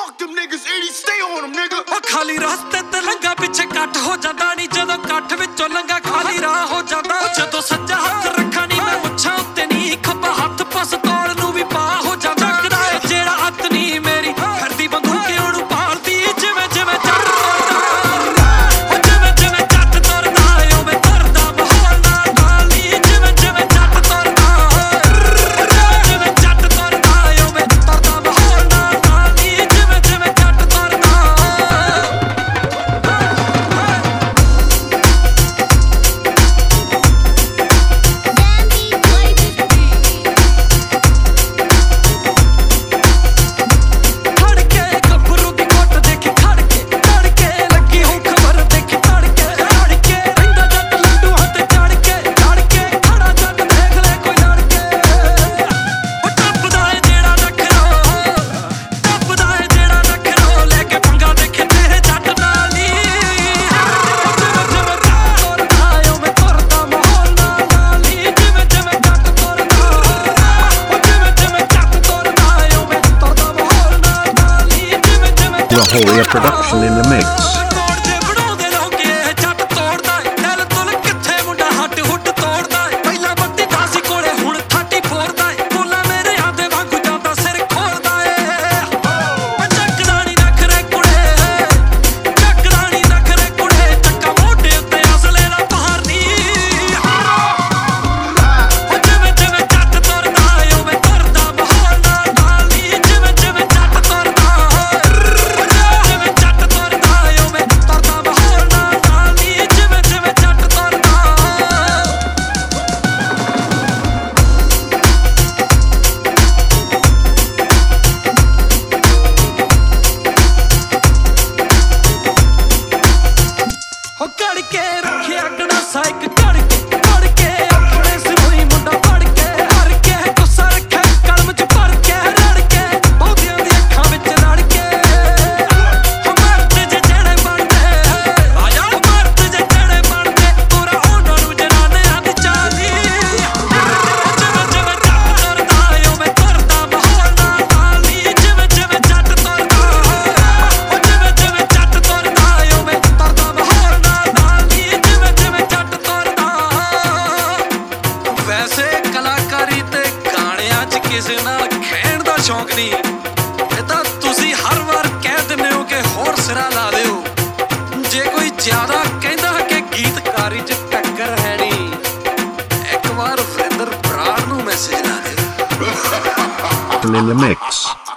Fuck them niggas, 80 stay on them, nigga. ਉਹ ਖਾਲੀ ਰਸਤੇ ਤੇ ਲੰਗਾ ਪਿੱਛੇ ਕੱਟ ਹੋ ਜਾਂਦਾ ਨਹੀਂ ਜਦੋਂ ਕੱਟ ਵਿੱਚੋਂ ਲੰਗਾ ਖਾਲੀ ਰਾਹ ਹੋ ਜਾਂਦਾ ਜਦੋਂ ਸੱਜਾ ਹੱਥ ਰੱਖਾਂ ਨਹੀਂ ਮੈਂ ਮੁੱਛਾਂ ਉੱਤੇ ਨਹੀਂ ਖੱਬਾ ਹੱਥ ਪਸ ਤੋੜ ਨੂੰ ਵੀ ਪਾ ਹੋ ਜਾਂਦਾ ਕਿਰਾਏ ਜਿਹੜਾ ਹੱਥ ਨਹੀਂ ਮੇਰੀ ਫਿਰਦੀ ਬੰਦੂਕ ਉਹਨੂੰ ਪਾਲਦੀ ਜਿਵੇਂ ਜਿਵੇਂ ਜੱਟ ਤੁਰਦਾ ਜਿਵੇਂ ਜਿਵੇਂ ਜੱਟ ਤੁਰਦਾ ਉਵੇਂ ਤੁਰਦਾ ਮਾਹੌਲ ਨਾਲ ਨਾਲ ਨਹੀਂ ਜਿਵੇਂ ਜਿਵੇਂ ਜੱਟ ਤੁਰਦਾ ਜਿਵੇਂ ਜੱਟ ਤੁਰਦਾ ਉਵੇਂ ਤੁਰਦਾ ਮਾਹੌਲ ਨਾਲ ਨਾਲ ਨਹੀਂ ਜਿਵੇਂ ਜਿਵੇਂ ਜੱਟ ਤੁਰਦਾ Raholia production in the mix. ਕਿਸੇ ਨਾਲ ਖੇਡ ਦਾ ਸ਼ੌਂਕ ਨਹੀਂ ਇਹ ਤਾਂ ਤੁਸੀਂ ਹਰ ਵਾਰ ਕਹਿ ਦਿੰਦੇ ਹੋ ਕਿ ਹੋਰ ਸਿਰਾ ਲਾ ਲਿਓ ਜੇ ਕੋਈ ਜ਼ਿਆਦਾ ਕਹਿੰਦਾ ਕਿ ਗੀਤਕਾਰੀ 'ਚ ਟੱਕਰ ਹੈ ਨਹੀਂ ਇੱਕ ਵਾਰ ਵਰਿੰਦਰ ਬਰਾੜ ਨੂੰ ਮੈਸੇਜ ਲਾ ਦਿਓ In the mix.